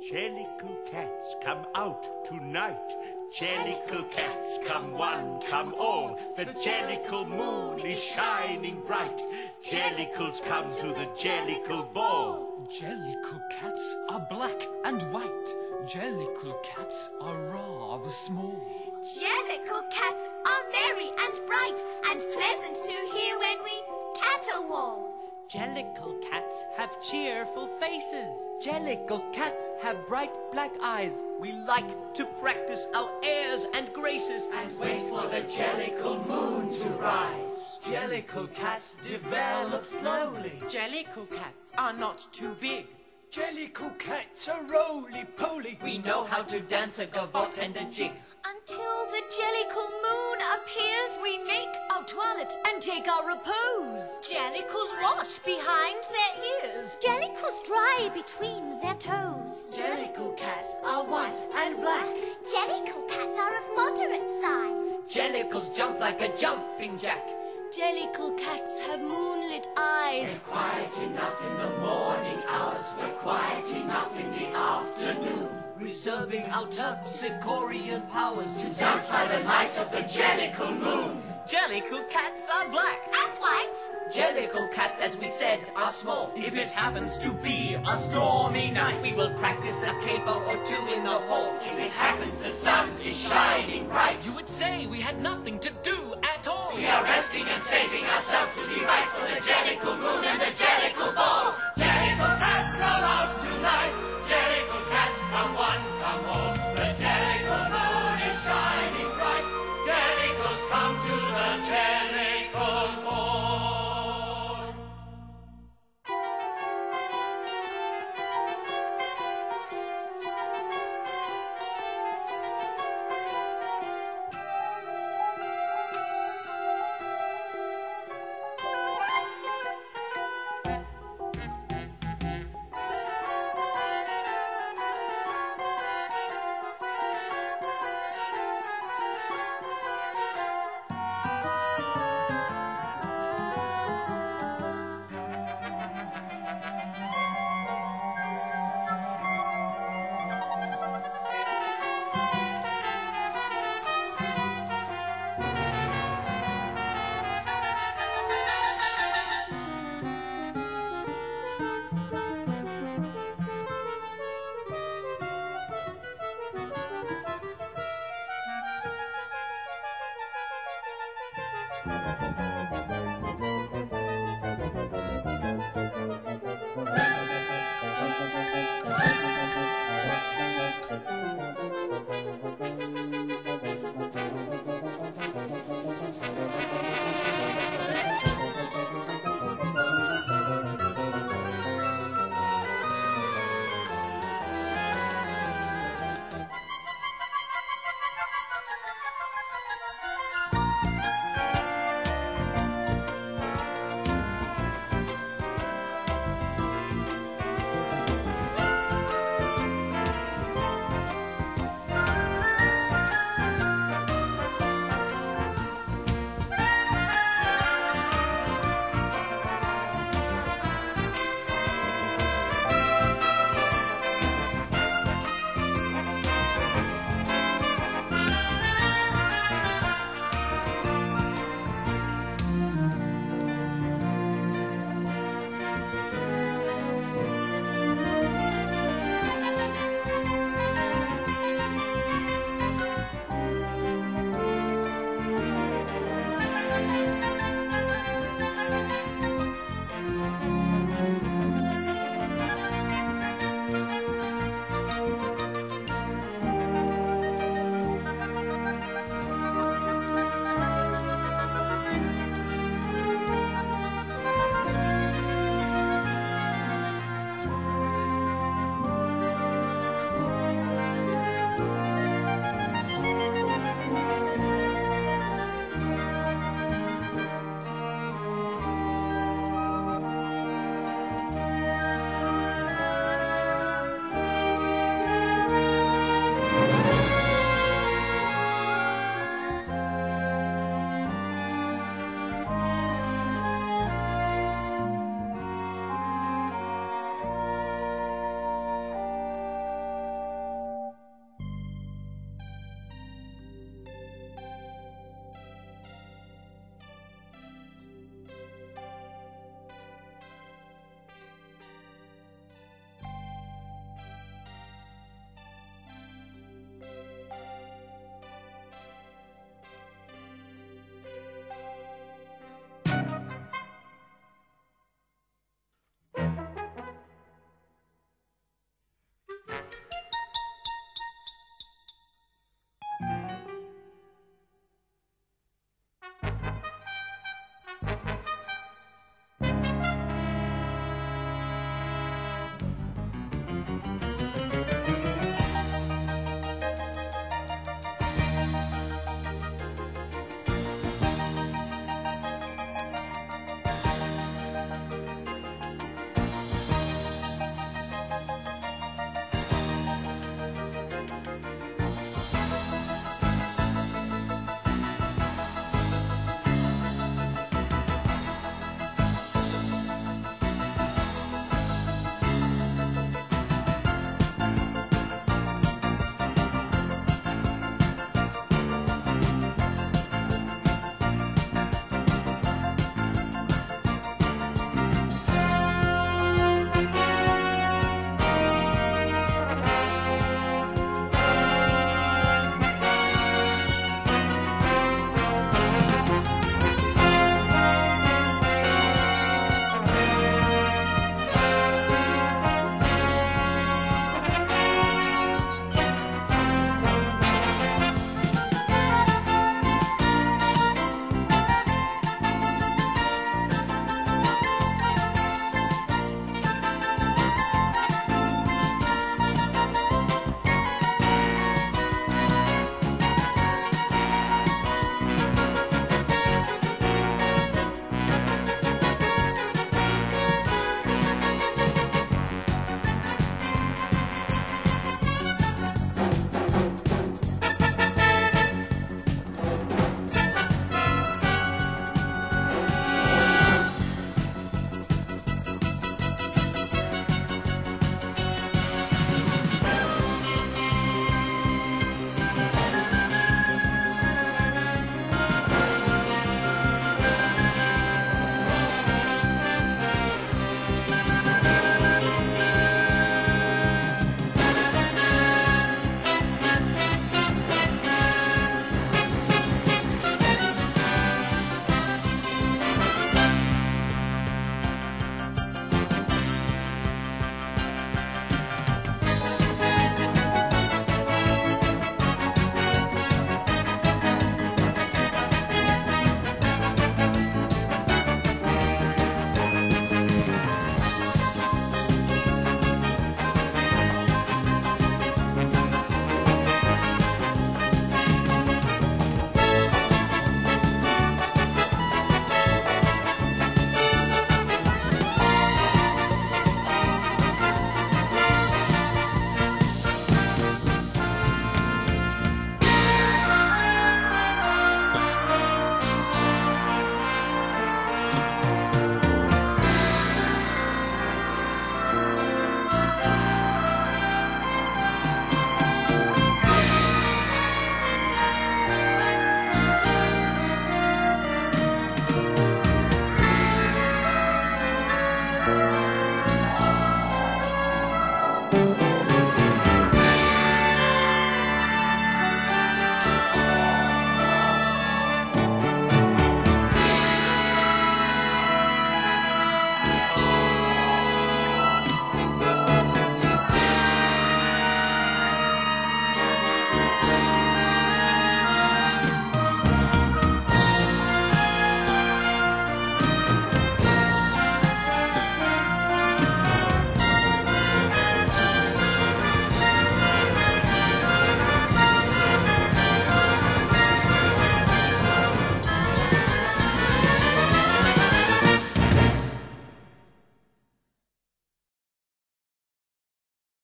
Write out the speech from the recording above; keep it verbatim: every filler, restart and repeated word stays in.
Jellicle cats, come out tonight. Jellicle cats, come one, come all. The Jellicle moon is shining bright. Jellicles come to the Jellicle ball. Jellicle cats are black and white. Jellicle cats are rather small. Jellicle cats are merry and bright and pleasant to hear when we caterwaul. Jellicle cats have cheerful faces. Jellicle cats have bright black eyes. We like to practice our airs and graces and wait for the Jellicle moon to rise. Jellicle cats develop slowly. Jellicle cats are not too big. Jellicle cats are roly-poly. We know how to dance a gavotte and a jig. Until the Jellicle moon appears, we make our toilet and take our repose. Jellicles watch behind their ears. Jellicles dry between their toes. Jellicle cats are white and black. Jellicle cats are of moderate size. Jellicles jump like a jumping jack. Jellicle cats have moonlit eyes. We're quiet enough in the morning hours. We're quiet enough in the afternoon. Reserving our terpsichorean powers to dance by the light of the Jellicle moon. Jellicle cats are black and white. Jellicle cats, as we said, are small. If it happens to be a stormy night, we will practice a capo or two in the hall. If it happens the sun is shining bright, you would say we had nothing to do at all. We are resting and saving ourselves to be right for the Jellicle moon and the Jellicle ball. Jellicle cats come out tonight. Jellicle cats come one, come all. The Jellicle moon is shining bright. Jellicles come to the Jellicle ball. Thank you.